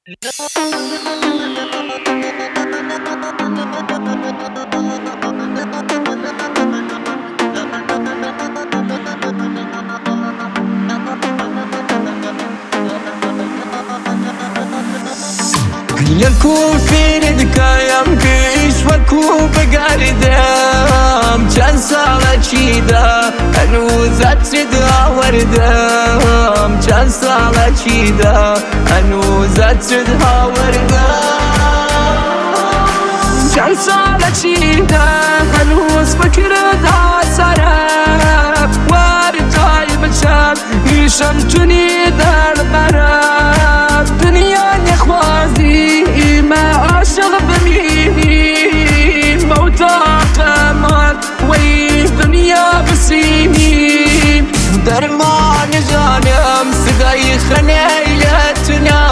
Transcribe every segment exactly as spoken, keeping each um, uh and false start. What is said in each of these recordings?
لكو فين دكايم كيش وكو بقردم چند ساله چیده هنوز اترده وردم چند ساله چیده هنوز اترده وردم چند ساله چیده هنوز فکرده سرم وردای بچم میشم تونی در برم دنیا نخوازی ما عاشق بمینیم موتا قمر وی دنیا بسیمیم در ما نجانم صدای خنیلتنا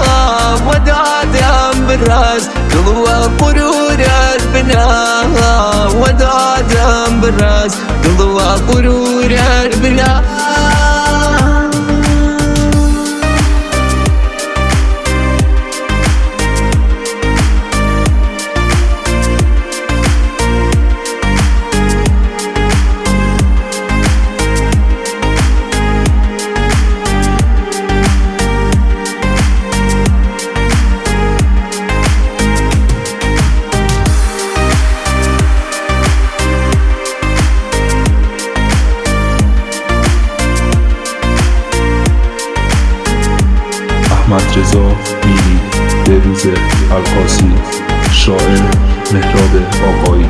ودادم براز دلو قرور البنا ودادم براز دلو قرور البنا احمد رضا میری، بهروز القاسی، شاعر مهراب آقایی.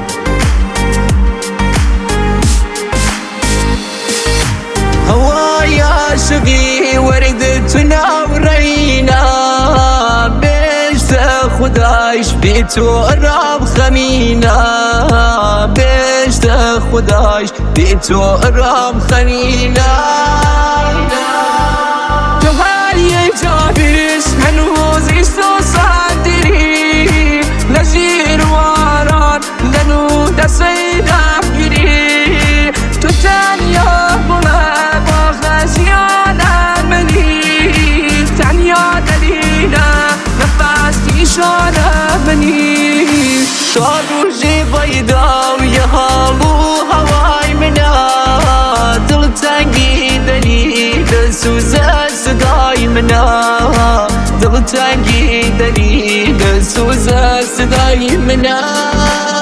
هوای عاشقی وردتنا ورينا بشت خداش بی تو راب خمینا بشت خداش بی تو راب خمینا جابرش هنوز ایستو صادری لجیر واران لنو دستی نگیری تو تنیا بوله با خشیانم منی تنیا دلیله نفسی شانم منی تا روژی بایدا و یه حالو هوای منا دل تنگی دلیل سوزه صدای منا دل تنگی دلیل سوزه صدای منا